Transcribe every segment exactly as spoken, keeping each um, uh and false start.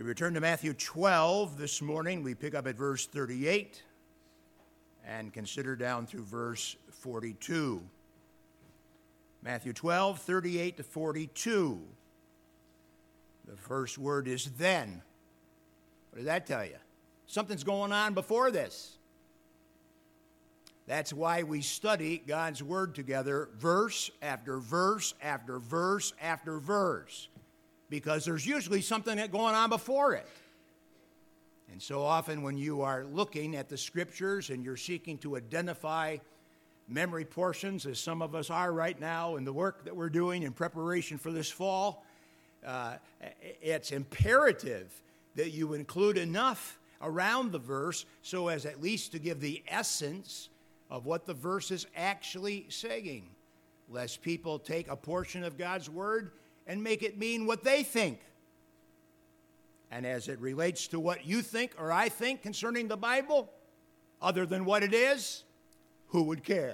We return to Matthew twelve this morning. We pick up at verse thirty-eight and consider down through verse forty-two. Matthew twelve, thirty-eight to forty-two. The first word is then. What does that tell you? Something's going on before this. That's why we study God's Word together, verse after verse after verse after verse, because there's usually something going on before it. And so often when you are looking at the Scriptures and you're seeking to identify memory portions, as some of us are right now in the work that we're doing in preparation for this fall, uh, it's imperative that you include enough around the verse so as at least to give the essence of what the verse is actually saying, lest people take a portion of God's Word and make it mean what they think. And as it relates to what you think or I think concerning the Bible, other than what it is, who would care?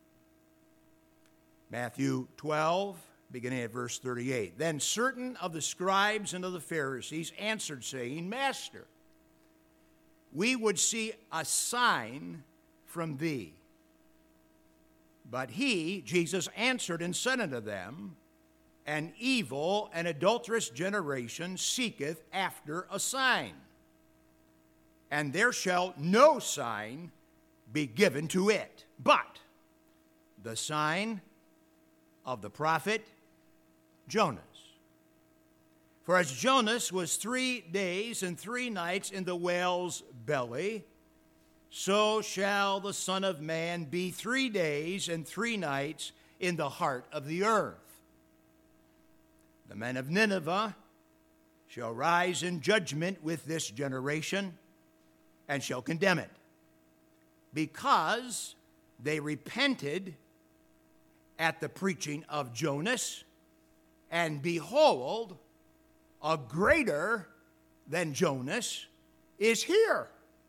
Matthew twelve, beginning at verse thirty-eight. Then certain of the scribes and of the Pharisees answered, saying, Master, we would see a sign from thee. But he, Jesus, answered and said unto them, An evil and adulterous generation seeketh after a sign, and there shall no sign be given to it, but the sign of the prophet Jonas. For as Jonas was three days and three nights in the whale's belly, so shall the Son of Man be three days and three nights in the heart of the earth. The men of Nineveh shall rise in judgment with this generation and shall condemn it, because they repented at the preaching of Jonas, and behold, a greater than Jonas is here.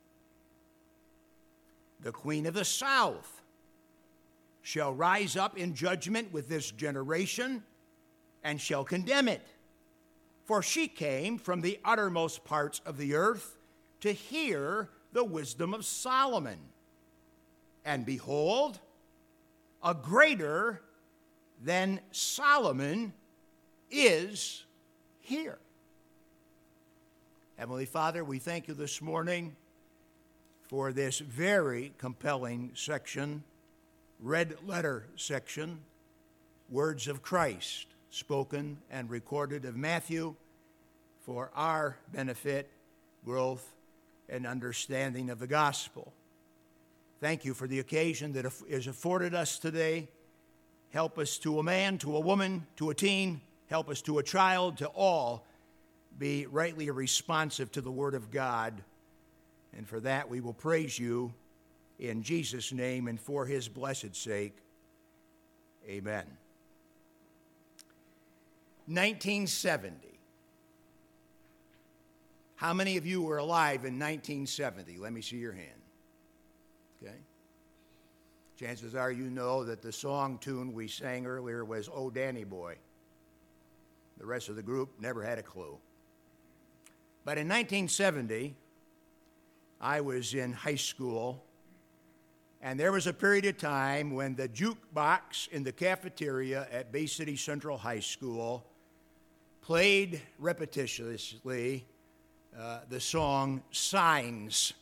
The queen of the south shall rise up in judgment with this generation and shall condemn it. For she came from the uttermost parts of the earth to hear the wisdom of Solomon. And behold, a greater than Solomon is here. Heavenly Father, we thank you this morning for this very compelling section, red letter section, words of Christ, spoken and recorded of Matthew for our benefit, growth, and understanding of the gospel. Thank you for the occasion that is afforded us today. Help us to a man, to a woman, to a teen, help us to a child, to all be rightly responsive to the Word of God. And for that we will praise you in Jesus' name and for his blessed sake. Amen. nineteen seventy. How many of you were alive in nineteen seventy? Let me see your hand. Okay. Chances are you know that the song tune we sang earlier was Oh Danny Boy. The rest of the group never had a clue. But in nineteen seventy, I was in high school, and there was a period of time when the jukebox in the cafeteria at Bay City Central High School played repetitiously uh, the song Signs.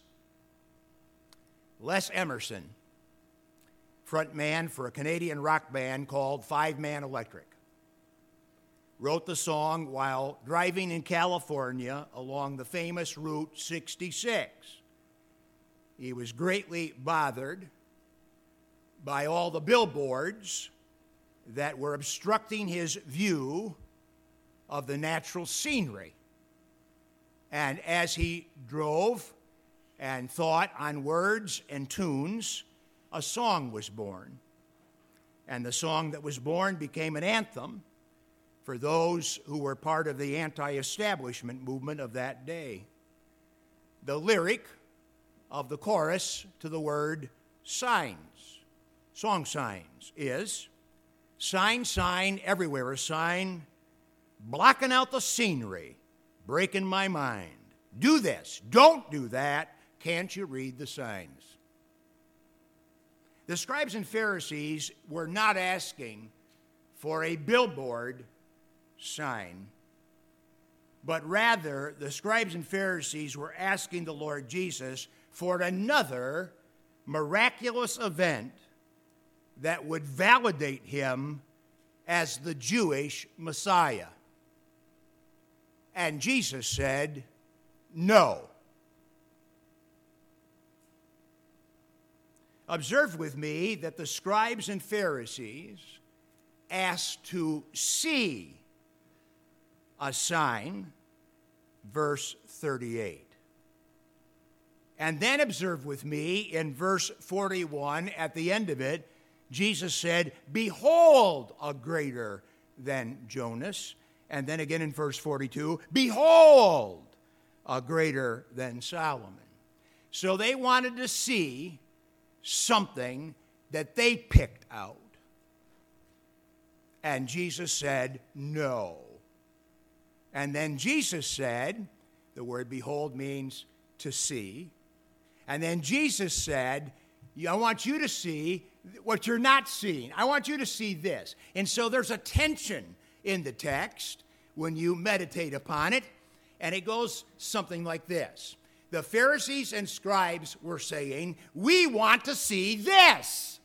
Les Emerson, frontman for a Canadian rock band called Five Man Electric, wrote the song while driving in California along the famous Route sixty-six. He was greatly bothered by all the billboards that were obstructing his view of the natural scenery. And as he drove and thought on words and tunes, a song was born. And the song that was born became an anthem for those who were part of the anti-establishment movement of that day. The lyric of the chorus to the word signs, song signs, is sign, sign, everywhere a sign, blocking out the scenery, breaking my mind. Do this. Don't do that. Can't you read the signs? The scribes and Pharisees were not asking for a billboard sign, but rather the scribes and Pharisees were asking the Lord Jesus for another miraculous event that would validate him as the Jewish Messiah. And Jesus said, no. Observe with me that the scribes and Pharisees asked to see a sign, verse thirty-eight. And then observe with me in verse forty-one, at the end of it, Jesus said, behold, a greater than Jonas. And then again in verse forty-two, behold, a greater than Solomon. So they wanted to see something that they picked out. And Jesus said, no. And then Jesus said, the word behold means to see. And then Jesus said, I want you to see what you're not seeing. I want you to see this. And so there's a tension in the text when you meditate upon it. And it goes something like this. The Pharisees and scribes were saying, we want to see this.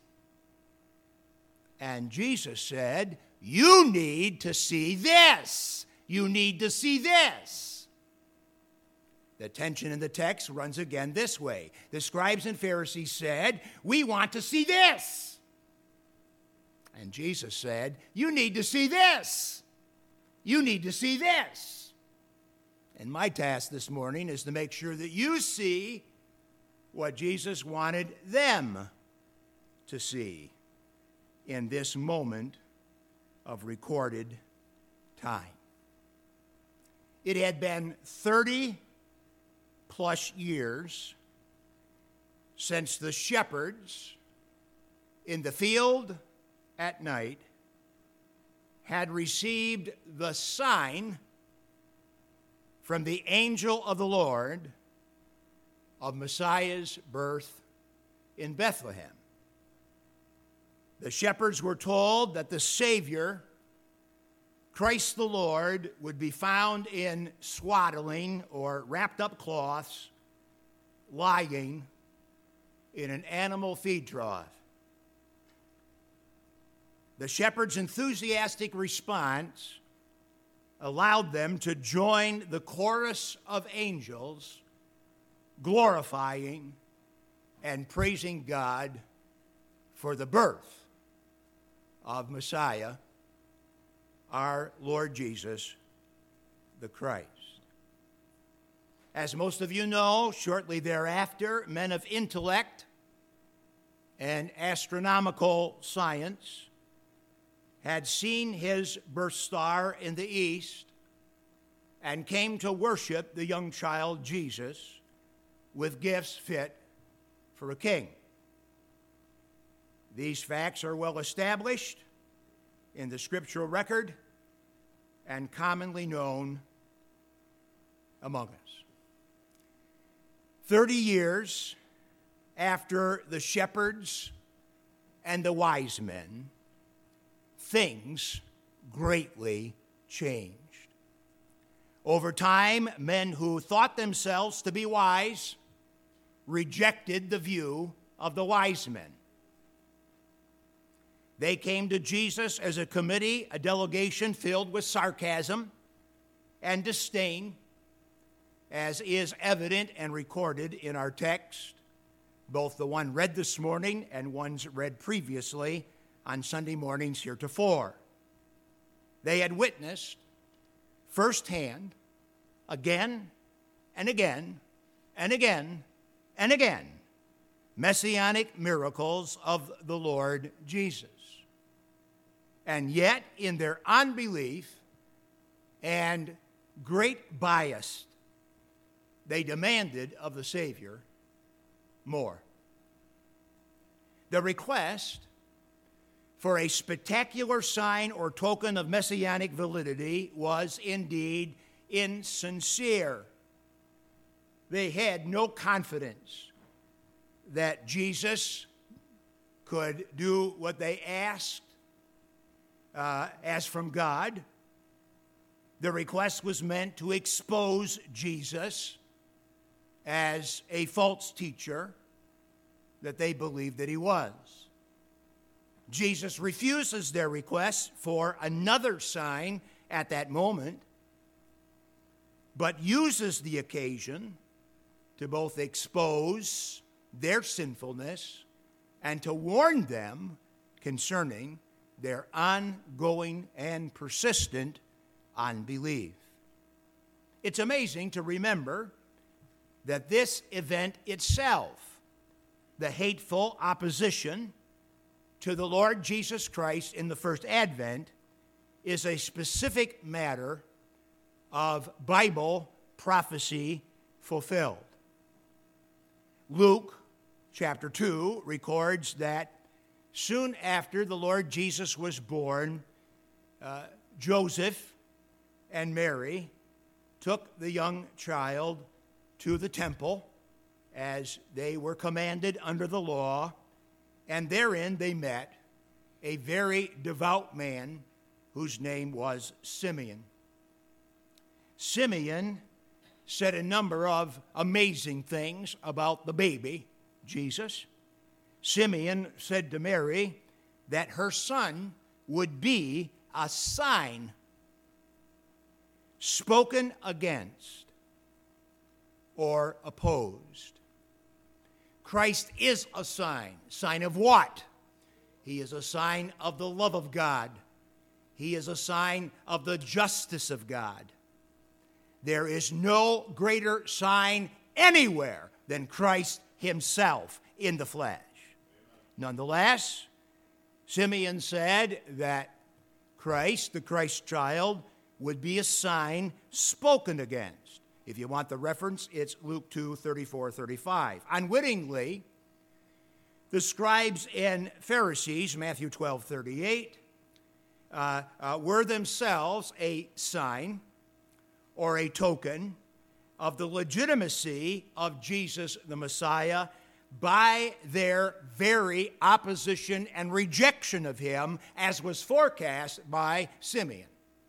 And Jesus said, you need to see this. You need to see this. The tension in the text runs again this way. The scribes and Pharisees said, we want to see this. And Jesus said, you need to see this. You need to see this. And my task this morning is to make sure that you see what Jesus wanted them to see in this moment of recorded time. It had been thirty plus years since the shepherds in the field at night had received the sign from the angel of the Lord of Messiah's birth in Bethlehem. The shepherds were told that the Savior, Christ the Lord, would be found in swaddling or wrapped up cloths, lying in an animal feed trough. The shepherds' enthusiastic response allowed them to join the chorus of angels, glorifying and praising God for the birth of Messiah, our Lord Jesus the Christ. As most of you know, shortly thereafter, men of intellect and astronomical science had seen his birth star in the east and came to worship the young child Jesus with gifts fit for a king. These facts are well established in the scriptural record and commonly known among us. Thirty years after the shepherds and the wise men, things greatly changed. Over time, men who thought themselves to be wise rejected the view of the wise men. They came to Jesus as a committee, a delegation filled with sarcasm and disdain, as is evident and recorded in our text, both the one read this morning and ones read previously on Sunday mornings heretofore. They had witnessed firsthand, again and again and again and again, messianic miracles of the Lord Jesus. And yet, in their unbelief and great bias, they demanded of the Savior more. The request for a spectacular sign or token of messianic validity was indeed insincere. They had no confidence that Jesus could do what they asked uh, as from God. The request was meant to expose Jesus as a false teacher that they believed that he was. Jesus refuses their request for another sign at that moment, but uses the occasion to both expose their sinfulness and to warn them concerning their ongoing and persistent unbelief. It's amazing to remember that this event itself, the hateful opposition to the Lord Jesus Christ in the first advent, is a specific matter of Bible prophecy fulfilled. Luke chapter two records that soon after the Lord Jesus was born, uh, Joseph and Mary took the young child to the temple as they were commanded under the law, and therein they met a very devout man whose name was Simeon. Simeon said a number of amazing things about the baby, Jesus. Simeon said to Mary that her son would be a sign spoken against or opposed. Christ is a sign. Sign of what? He is a sign of the love of God. He is a sign of the justice of God. There is no greater sign anywhere than Christ himself in the flesh. Nonetheless, Simeon said that Christ, the Christ child, would be a sign spoken against. If you want the reference, it's Luke two, thirty-four, thirty-five. Unwittingly, the scribes and Pharisees, Matthew twelve, thirty-eight, uh, uh, were themselves a sign or a token of the legitimacy of Jesus the Messiah by their very opposition and rejection of him, as was forecast by Simeon.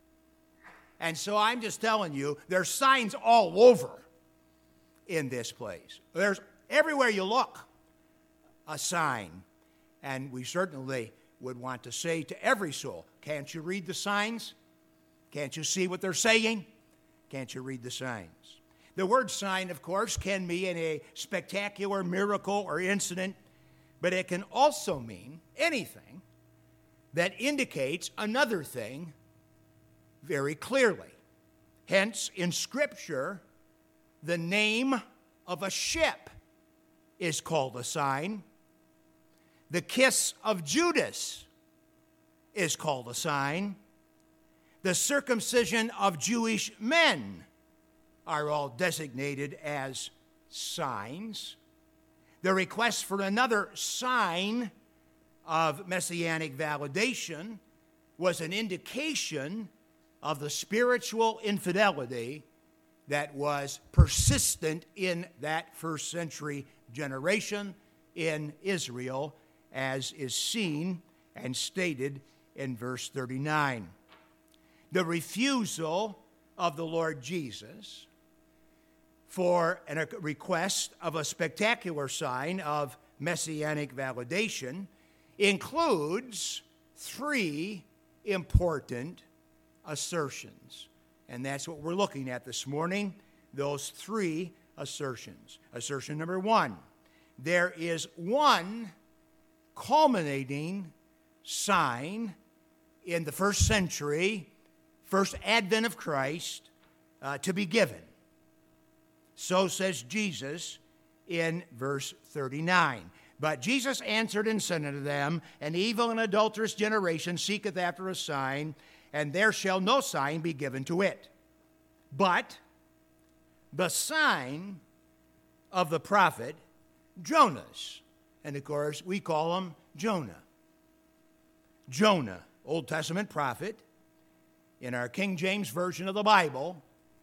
And so I'm just telling you, there's signs all over in this place. There's everywhere you look a sign. And we certainly would want to say to every soul, can't you read the signs? Can't you see what they're saying? Can't you read the signs? The word sign, of course, can mean a spectacular miracle or incident, but it can also mean anything that indicates another thing very clearly. Hence, in Scripture, the name of a ship is called a sign. The kiss of Judas is called a sign. The circumcision of Jewish men are all designated as signs. The request for another sign of messianic validation was an indication of the spiritual infidelity that was persistent in that first century generation in Israel, as is seen and stated in verse thirty-nine. The refusal of the Lord Jesus for a request of a spectacular sign of messianic validation includes three important assertions. And that's what we're looking at this morning, those three assertions. Assertion number one, there is one culminating sign in the first century, first advent of Christ, uh, to be given. So says Jesus in verse thirty-nine. But Jesus answered and said unto them, an evil and adulterous generation seeketh after a sign, and there shall no sign be given to it, but the sign of the prophet Jonas. And of course, we call him Jonah. Jonah, Old Testament prophet, in our King James Version of the Bible,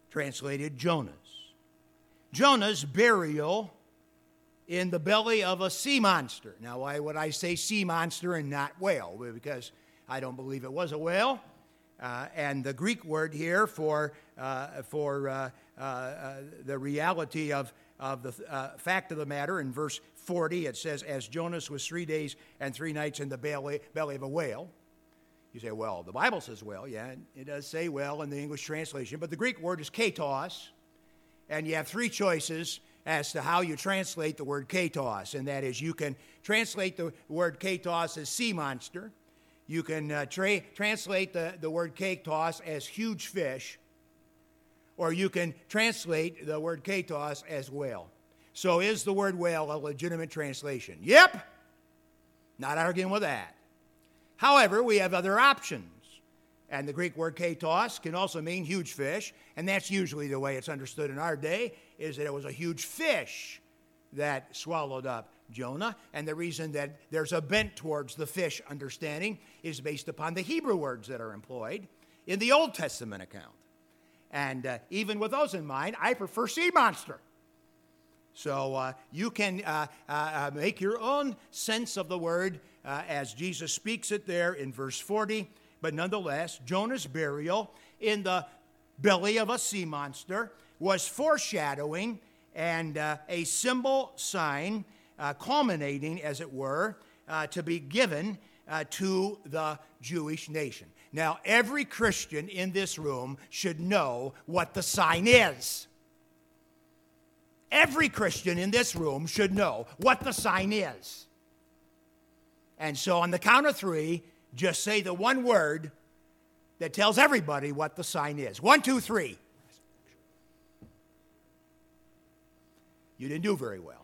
translated Jonas. Jonah's burial in the belly of a sea monster. Now, why would I say sea monster and not whale? Because I don't believe it was a whale. Uh, and the Greek word here for uh, for uh, uh, uh, the reality of, of the uh, fact of the matter, in verse forty, it says, as Jonas was three days and three nights in the belly, belly of a whale. You say, well, the Bible says whale. Yeah, it does say whale in the English translation. But the Greek word is katos. And you have three choices as to how you translate the word katos. And that is, you can translate the word katos as sea monster. You can uh, tra- translate the, the word katos as huge fish, or you can translate the word katos as whale. So is the word whale a legitimate translation? Yep. Not arguing with that. However, we have other options. And the Greek word katos can also mean huge fish, and that's usually the way it's understood in our day, is that it was a huge fish that swallowed up Jonah. And the reason that there's a bent towards the fish understanding is based upon the Hebrew words that are employed in the Old Testament account. And uh, even with those in mind, I prefer sea monster. So uh, you can uh, uh, make your own sense of the word uh, as Jesus speaks it there in verse forty. But nonetheless, Jonah's burial in the belly of a sea monster was foreshadowing and uh, a symbol sign uh, culminating, as it were, uh, to be given uh, to the Jewish nation. Now, every Christian in this room should know what the sign is. Every Christian in this room should know what the sign is. And so on the count of three, just say the one word that tells everybody what the sign is. One, two, three. You didn't do very well.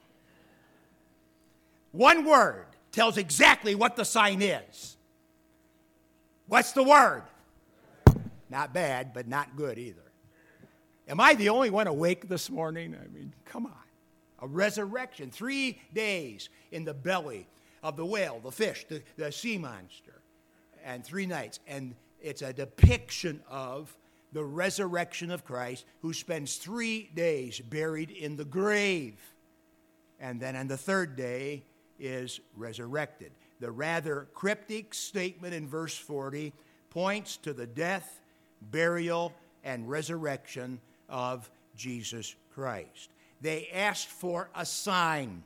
One word tells exactly what the sign is. What's the word? Not bad, but not good either. Am I the only one awake this morning? I mean, come on. A resurrection. Three days in the belly of the whale, the fish, the, the sea monster, and three nights. And it's a depiction of the resurrection of Christ, who spends three days buried in the grave. And then on the third day is resurrected. The rather cryptic statement in verse forty points to the death, burial, and resurrection of Jesus Christ. They asked for a sign.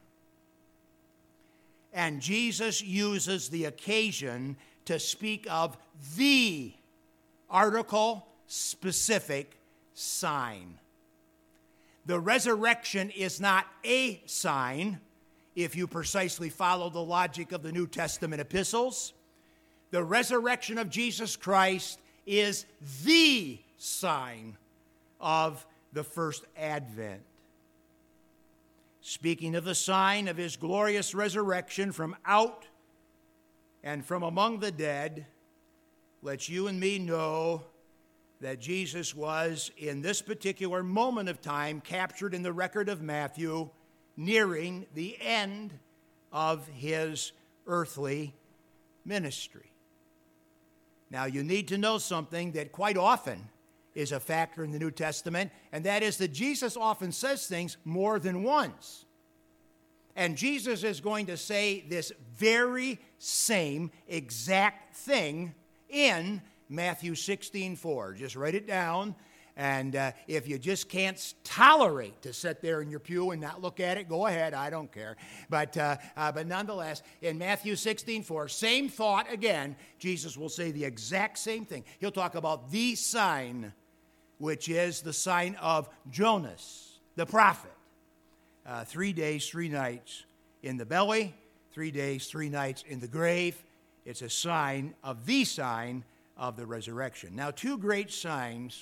And Jesus uses the occasion to speak of the article specific sign. The resurrection is not a sign, if you precisely follow the logic of the New Testament epistles. The resurrection of Jesus Christ is the sign of the first advent. Speaking of the sign of his glorious resurrection from out and from among the dead, let you and me know that Jesus was, in this particular moment of time, captured in the record of Matthew, nearing the end of his earthly ministry. Now, you need to know something that quite often is a factor in the New Testament, and that is that Jesus often says things more than once. And Jesus is going to say this very same exact thing in Matthew sixteen four. Just write it down. And uh, if you just can't tolerate to sit there in your pew and not look at it, go ahead. I don't care. But uh, uh, but nonetheless, in Matthew sixteen four, same thought again. Jesus will say the exact same thing. He'll talk about the sign, which is the sign of Jonas, the prophet. Uh, three days, three nights in the belly, three days, three nights in the grave. It's a sign of the sign of the resurrection. Now, two great signs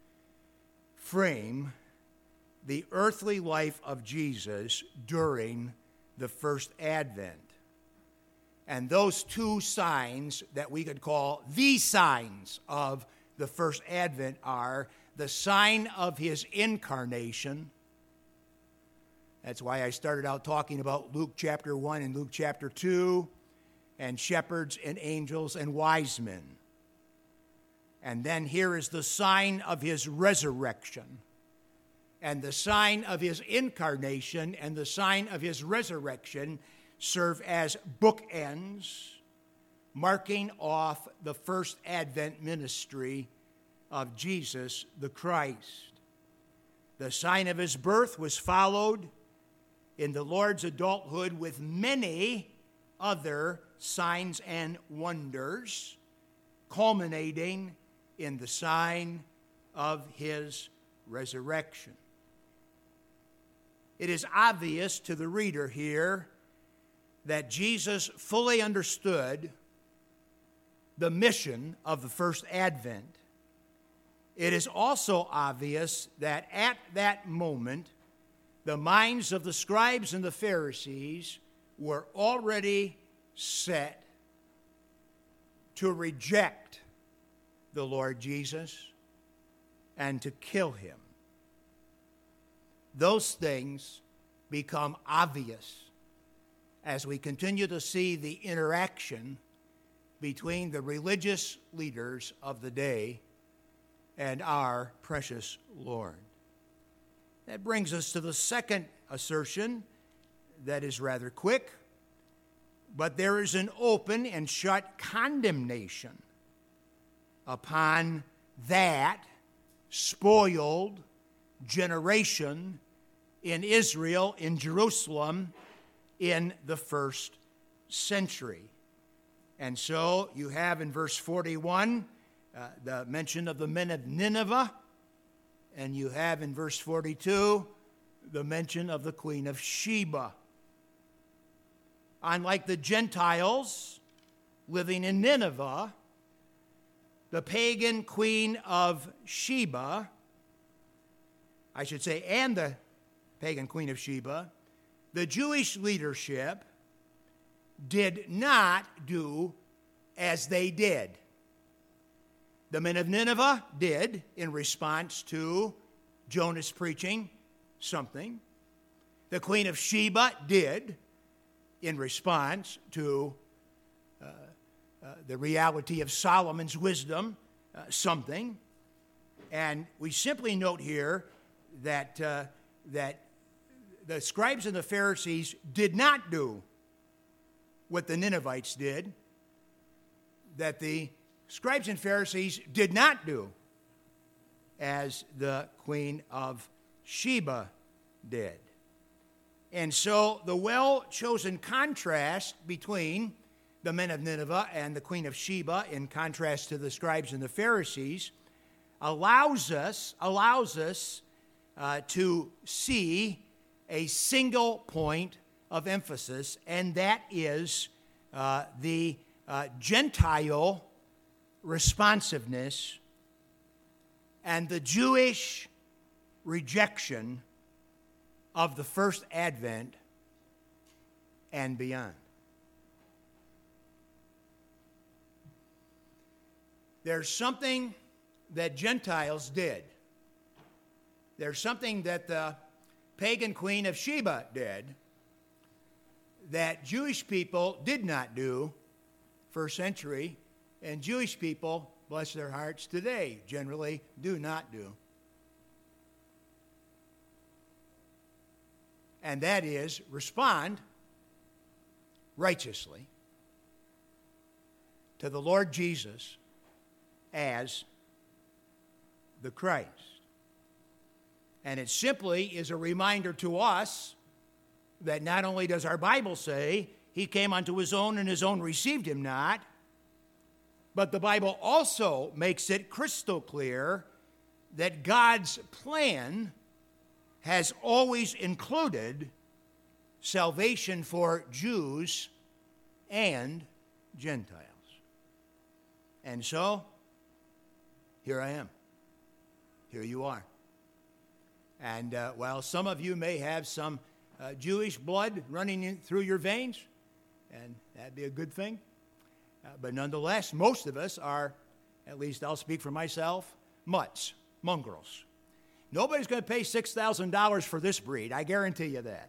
frame the earthly life of Jesus during the first advent. And those two signs that we could call the signs of the first advent are the sign of his incarnation. That's why I started out talking about Luke chapter one and Luke chapter two, and shepherds and angels and wise men. And then here is the sign of his resurrection, and the sign of his incarnation and the sign of his resurrection serve as bookends, marking off the first Advent ministry of Jesus the Christ. The sign of his birth was followed in the Lord's adulthood with many other signs and wonders, culminating in the sign of his resurrection. It is obvious to the reader here that Jesus fully understood the mission of the first Advent. It is also obvious that at that moment, the minds of the scribes and the Pharisees were already set to reject the Lord Jesus and to kill him. Those things become obvious as we continue to see the interaction between the religious leaders of the day and our precious Lord. That brings us to the second assertion that is rather quick, but there is an open and shut condemnation upon that spoiled generation in Israel, in Jerusalem, in the first century. And so you have in verse forty-one uh, the mention of the men of Nineveh, and you have in verse forty-two the mention of the Queen of Sheba. Unlike the Gentiles living in Nineveh, the pagan Queen of Sheba, I should say, and the pagan Queen of Sheba, the Jewish leadership did not do as they did. The men of Nineveh did in response to Jonah's preaching something. The Queen of Sheba did in response to uh, uh, the reality of Solomon's wisdom uh, something. And we simply note here that uh, that the scribes and the Pharisees did not do what the Ninevites did, that the scribes and Pharisees did not do as the Queen of Sheba did. And so the well-chosen contrast between the men of Nineveh and the Queen of Sheba, in contrast to the scribes and the Pharisees, allows us, allows us uh, to see a single point of emphasis, and that is uh, the uh, Gentile responsiveness and the Jewish rejection of the first Advent and beyond. There's something that Gentiles did. There's something that the pagan Queen of Sheba did that Jewish people did not do first century, and Jewish people, bless their hearts, today generally do not do. And that is respond righteously to the Lord Jesus as the Christ. And it simply is a reminder to us that not only does our Bible say he came unto his own and his own received him not, but the Bible also makes it crystal clear that God's plan has always included salvation for Jews and Gentiles. And so, here I am. Here you are. And uh, while some of you may have some uh, Jewish blood running in, through your veins, and that'd be a good thing, uh, but nonetheless, most of us are, at least I'll speak for myself, mutts, mongrels. Nobody's going to pay six thousand dollars for this breed, I guarantee you that.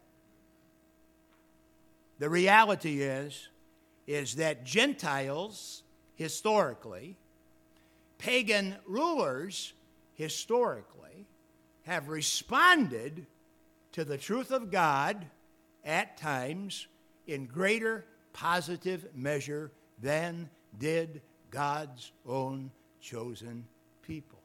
The reality is, is that Gentiles, historically, pagan rulers historically have responded to the truth of God at times in greater positive measure than did God's own chosen people.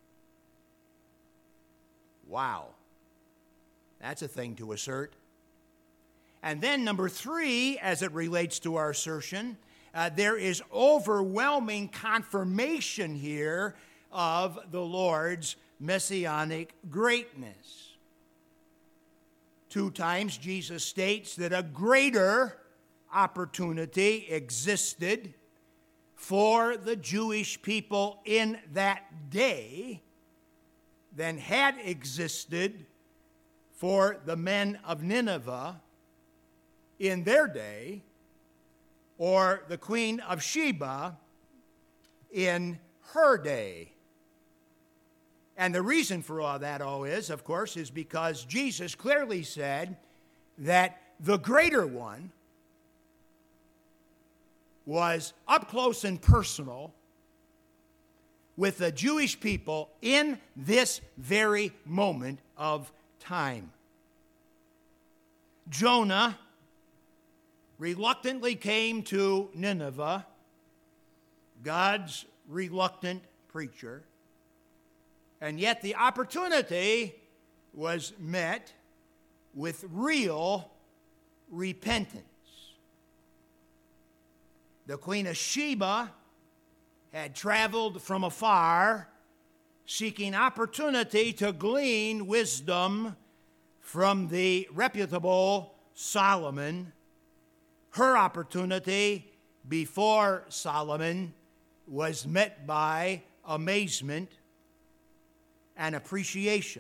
Wow. That's a thing to assert. And then number three, as it relates to our assertion, uh, there is overwhelming confirmation here of the Lord's messianic greatness. Two times Jesus states that a greater opportunity existed for the Jewish people in that day than had existed for the men of Nineveh in their day, or the Queen of Sheba in her day. And the reason for all that all is, of course, is because Jesus clearly said that the greater one was up close and personal with the Jewish people in this very moment of time. Jonah reluctantly came to Nineveh, God's reluctant preacher, and yet the opportunity was met with real repentance. The Queen of Sheba had traveled from afar, seeking opportunity to glean wisdom from the reputable Solomon. Her opportunity before Solomon was met by amazement and appreciation,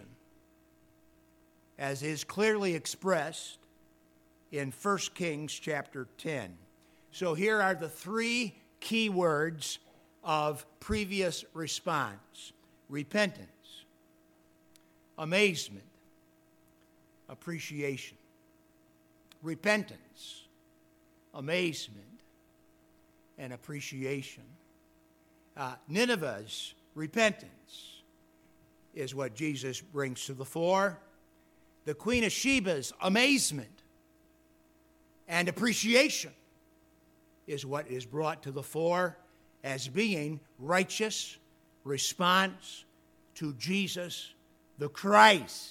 as is clearly expressed in First Kings chapter ten. So here are the three key words of previous response: repentance, amazement, appreciation. Repentance, amazement, and appreciation. Uh, Nineveh's repentance is what Jesus brings to the fore. The Queen of Sheba's amazement and appreciation is what is brought to the fore as being righteous response to Jesus the Christ.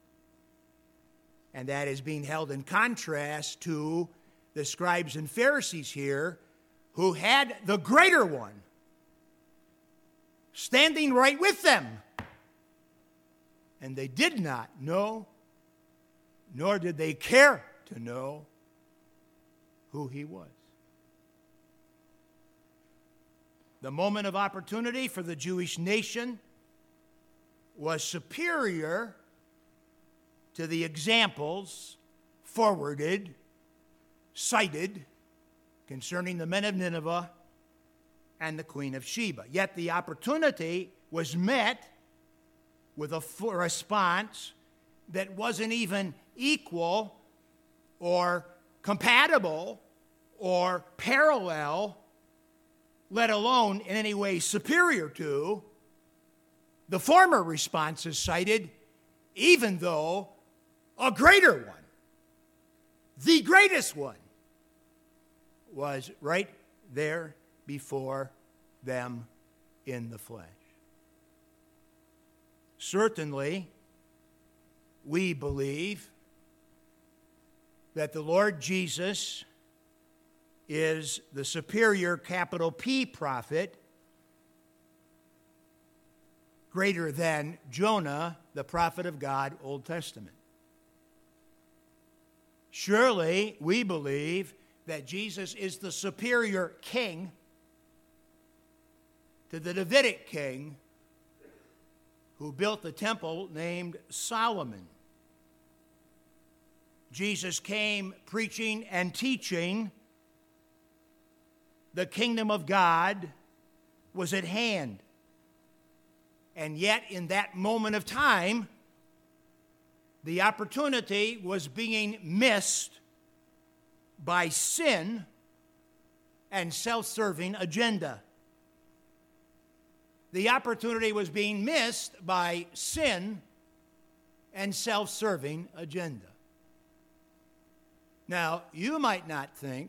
And that is being held in contrast to the scribes and Pharisees here, who had the greater one standing right with them. And they did not know, nor did they care to know who he was. The moment of opportunity for the Jewish nation was superior to the examples forwarded, cited concerning the men of Nineveh and the Queen of Sheba. Yet the opportunity was met with a response that wasn't even equal or compatible or parallel, let alone in any way superior to, the former responses cited, even though a greater one, the greatest one, was right there before them in the flesh. Certainly, we believe that the Lord Jesus is the superior capital P prophet, greater than Jonah, the prophet of God, Old Testament. Surely, we believe that Jesus is the superior king to the Davidic king who built the temple named Solomon. Jesus came preaching and teaching the kingdom of God was at hand. And yet, in that moment of time, the opportunity was being missed by sin and self-serving agenda. the opportunity was being missed by sin and self-serving agenda. Now, you might not think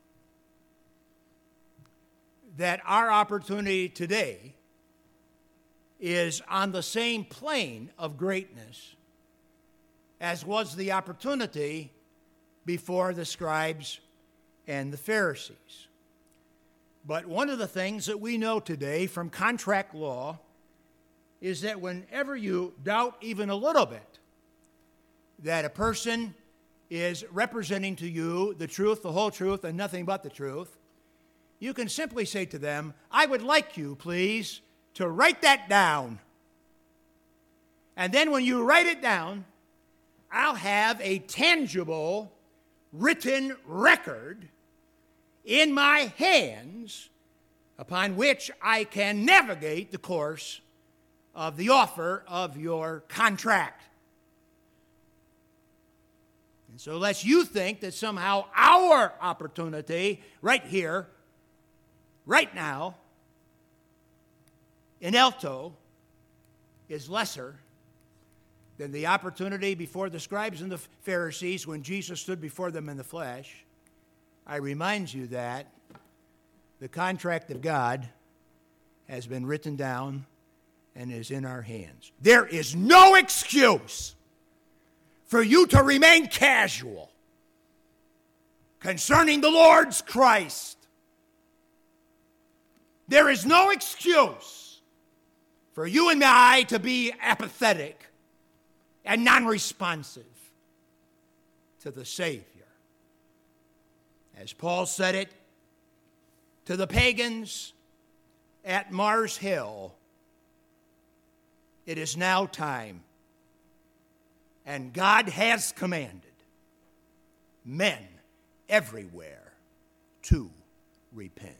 that our opportunity today is on the same plane of greatness as was the opportunity before the scribes and the Pharisees. But one of the things that we know today from contract law is that whenever you doubt even a little bit that a person is representing to you the truth, the whole truth, and nothing but the truth, you can simply say to them, I would like you, please, to write that down. And then when you write it down, I'll have a tangible written record in my hands upon which I can navigate the course of the offer of your contract. And so lest you think that somehow our opportunity right here, right now, in Alto, is lesser than the opportunity before the scribes and the Pharisees when Jesus stood before them in the flesh, I remind you that the contract of God has been written down and is in our hands. There is no excuse for you to remain casual concerning the Lord's Christ. There is no excuse for you and I to be apathetic and non-responsive to the Savior. As Paul said it to the pagans at Mars Hill, it is now time, and God has commanded men everywhere to repent.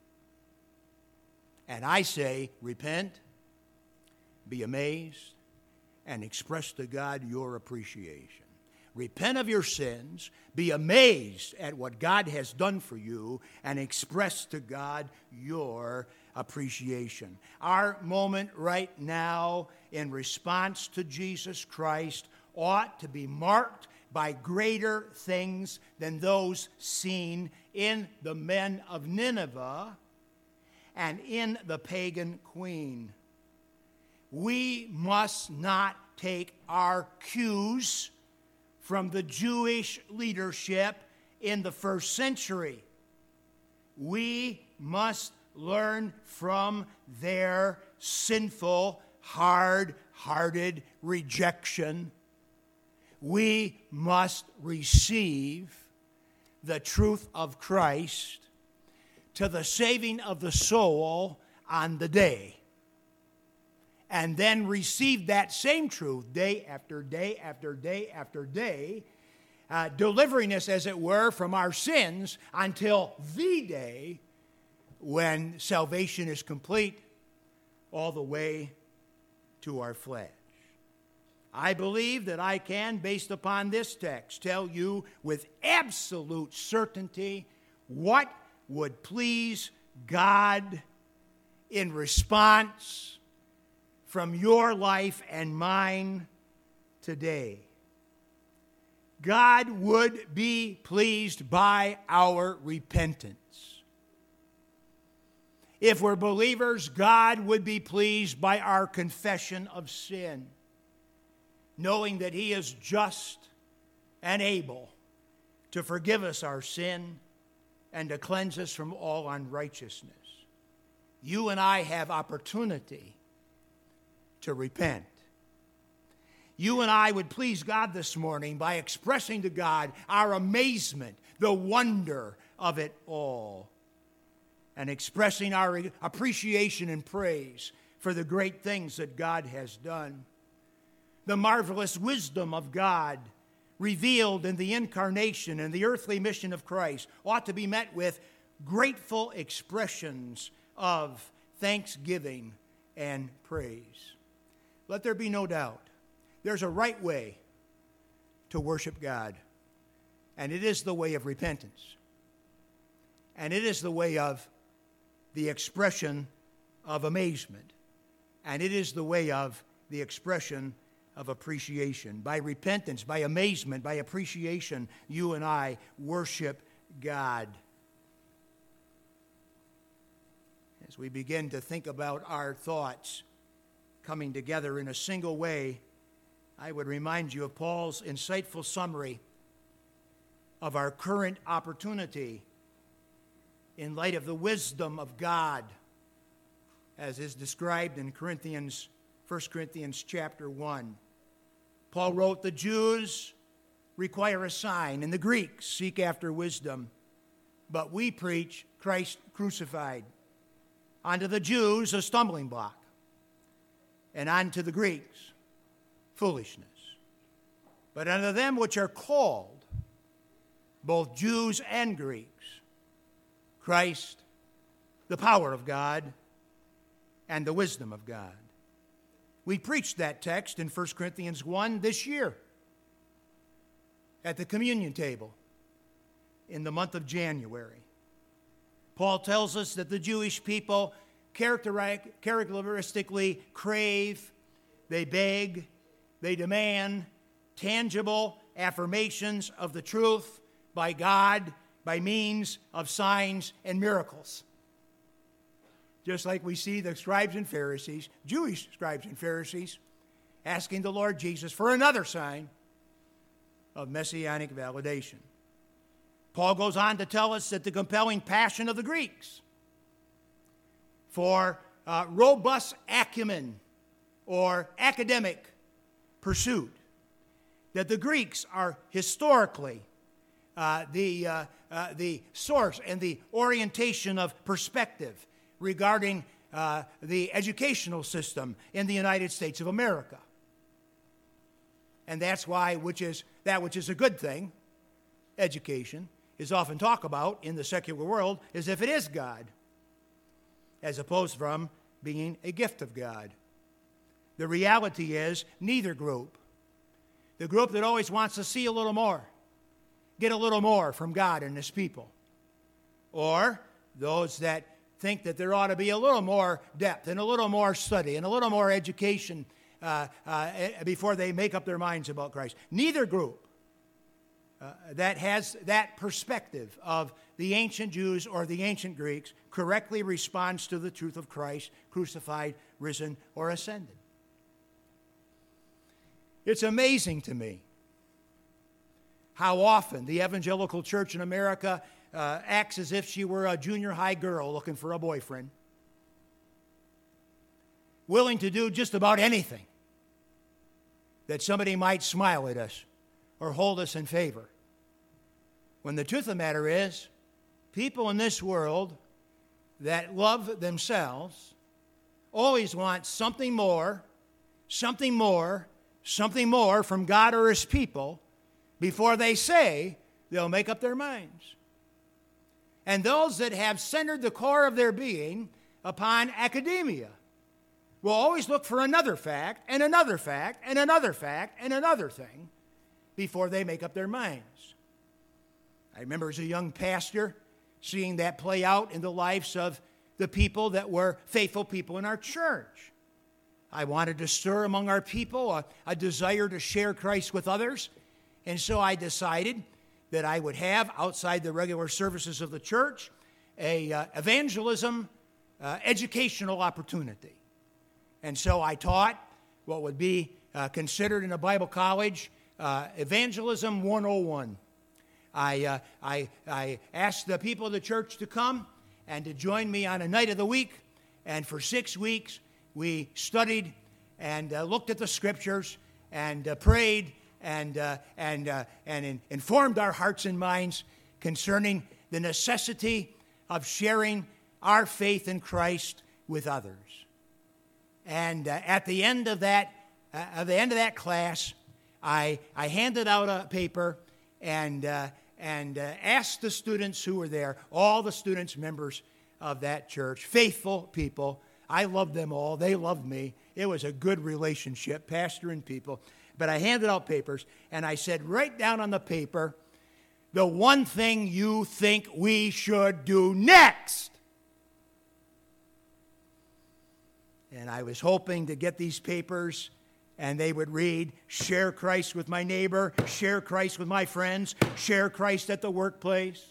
And I say, repent, be amazed, and express to God your appreciation. Repent of your sins, be amazed at what God has done for you, and express to God your appreciation. Our moment right now in response to Jesus Christ ought to be marked by greater things than those seen in the men of Nineveh and in the pagan queen. We must not take our cues from the Jewish leadership in the first century. We must learn from their sinful, hard-hearted rejection. We must receive the truth of Christ to the saving of the soul on the day, and then receive that same truth day after day after day after day, uh, delivering us, as it were, from our sins until the day when salvation is complete all the way to our flesh. I believe that I can, based upon this text, tell you with absolute certainty what would please God in response from your life and mine today. God would be pleased by our repentance. If we're believers, God would be pleased by our confession of sin, knowing that He is just and able to forgive us our sin and to cleanse us from all unrighteousness. You and I have opportunity to repent. You and I would please God this morning by expressing to God our amazement, the wonder of it all, and expressing our appreciation and praise for the great things that God has done. The marvelous wisdom of God revealed in the incarnation and the earthly mission of Christ ought to be met with grateful expressions of thanksgiving and praise. Let there be no doubt, there's a right way to worship God, and it is the way of repentance, and it is the way of the expression of amazement and it is the way of the expression of appreciation. By repentance, by amazement, by appreciation, you and I worship God. As we begin to think about our thoughts coming together in a single way, I would remind you of Paul's insightful summary of our current opportunity in light of the wisdom of God, as is described in Corinthians, First Corinthians chapter one. Paul wrote, the Jews require a sign, and the Greeks seek after wisdom, but we preach Christ crucified. Unto the Jews a stumbling block, and unto the Greeks foolishness. But unto them which are called, both Jews and Greeks, Christ, the power of God, and the wisdom of God. We preached that text in First Corinthians one this year at the communion table in the month of January. Paul tells us that the Jewish people characteristically crave, they beg, they demand tangible affirmations of the truth by God by means of signs and miracles. Just like we see the scribes and Pharisees, Jewish scribes and Pharisees, asking the Lord Jesus for another sign of messianic validation. Paul goes on to tell us that the compelling passion of the Greeks for uh, robust acumen or academic pursuit, that the Greeks are historically uh, the, uh, uh, the source and the orientation of perspective regarding uh, the educational system in the United States of America. And that's why, which is that which is a good thing, education, is often talked about in the secular world as if it is God, as opposed from being a gift of God. The reality is neither group. The group that always wants to see a little more, get a little more from God and His people, or those that think that there ought to be a little more depth and a little more study and a little more education uh, uh, before they make up their minds about Christ. Neither group Uh, that has that perspective of the ancient Jews or the ancient Greeks correctly responds to the truth of Christ, crucified, risen, or ascended. It's amazing to me how often the evangelical church in America uh, acts as if she were a junior high girl looking for a boyfriend, willing to do just about anything that somebody might smile at us or hold us in favor. When the truth of the matter is, people in this world that love themselves always want something more, something more, something more from God or His people before they say they'll make up their minds. And those that have centered the core of their being upon academia will always look for another fact and another fact and another fact and another thing before they make up their minds. I remember as a young pastor seeing that play out in the lives of the people that were faithful people in our church. I wanted to stir among our people a, a desire to share Christ with others, and so I decided that I would have, outside the regular services of the church, a uh, evangelism uh, educational opportunity. And so I taught what would be uh, considered in a Bible college uh, Evangelism one oh one. I, uh, I, I asked the people of the church to come and to join me on a night of the week. And for six weeks, we studied and uh, looked at the Scriptures and uh, prayed and, uh, and, uh, and in, informed our hearts and minds concerning the necessity of sharing our faith in Christ with others. And uh, at the end of that, uh, at the end of that class, I, I handed out a paper and uh, and uh, asked the students who were there, all the students, members of that church, faithful people. I loved them all. They loved me. It was a good relationship, pastor and people. But I handed out papers, and I said, write down on the paper the one thing you think we should do next. And I was hoping to get these papers and they would read, share Christ with my neighbor, share Christ with my friends, share Christ at the workplace.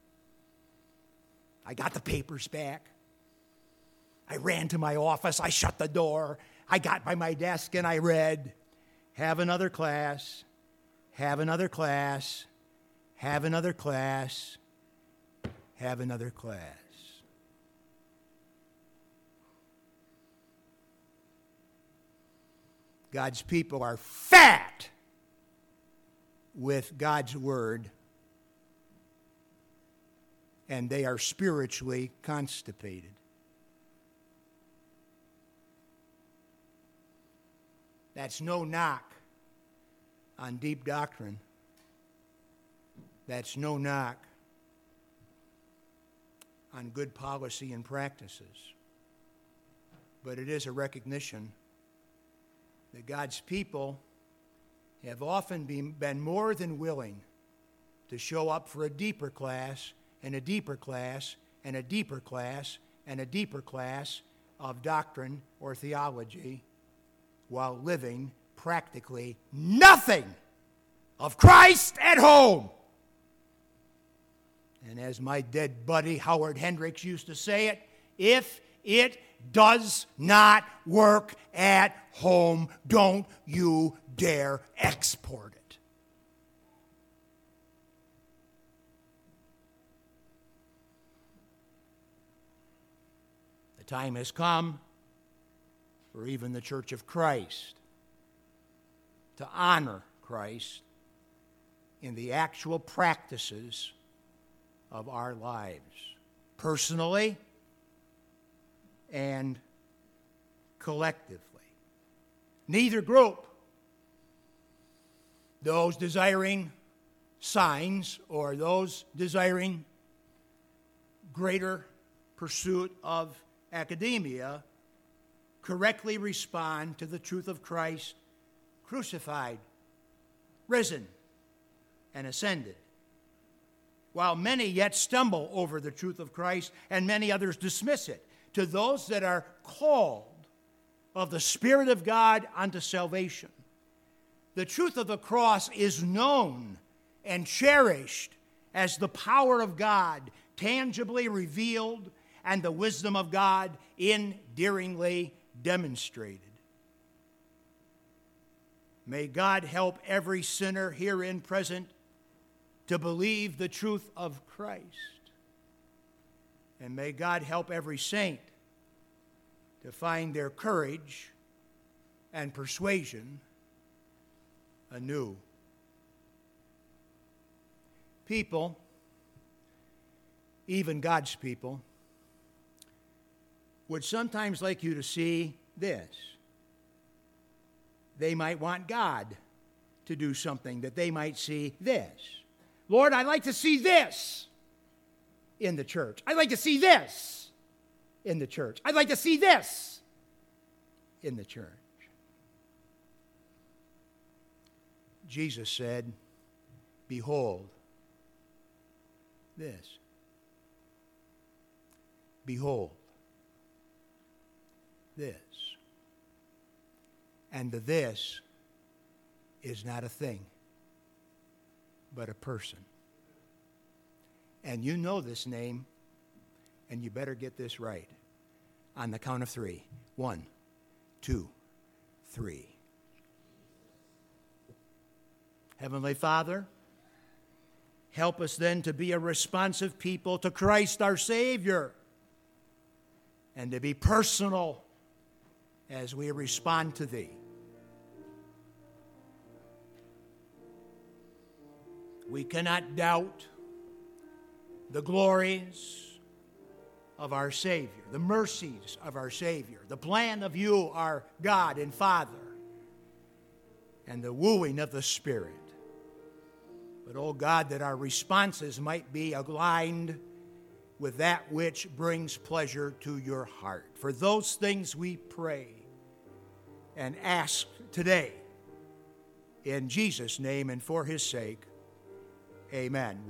I got the papers back. I ran to my office. I shut the door. I got by my desk and I read, have another class, have another class, have another class, have another class. God's people are fat with God's word, and they are spiritually constipated. That's no knock on deep doctrine. That's no knock on good policy and practices. But it is a recognition that God's people have often been, been more than willing to show up for a deeper class and a deeper class and a deeper class and a deeper class of doctrine or theology while living practically nothing of Christ at home. And as my dead buddy Howard Hendricks used to say it, if it does not work at home, don't you dare export it. The time has come for even the Church of Christ to honor Christ in the actual practices of our lives, personally and collectively. Neither group, those desiring signs or those desiring greater pursuit of academia, correctly respond to the truth of Christ crucified, risen, and ascended. While many yet stumble over the truth of Christ and many others dismiss it, to those that are called of the Spirit of God unto salvation, the truth of the cross is known and cherished as the power of God tangibly revealed and the wisdom of God endearingly demonstrated. May God help every sinner herein present to believe the truth of Christ. And may God help every saint to find their courage and persuasion anew. People, even God's people, would sometimes like you to see this. They might want God to do something, that they might see this. Lord, I'd like to see this in the church. I'd like to see this in the church. I'd like to see this in the church. Jesus said, behold this. Behold this. And the this is not a thing, but a person. And you know this name, and you better get this right. On the count of three. One, two, three. Heavenly Father, help us then to be a responsive people to Christ our Savior, and to be personal as we respond to Thee. We cannot doubt the glories of our Savior, the mercies of our Savior, the plan of You, our God and Father, and the wooing of the Spirit. But, oh God, that our responses might be aligned with that which brings pleasure to Your heart. For those things we pray and ask today, in Jesus' name and for His sake, amen.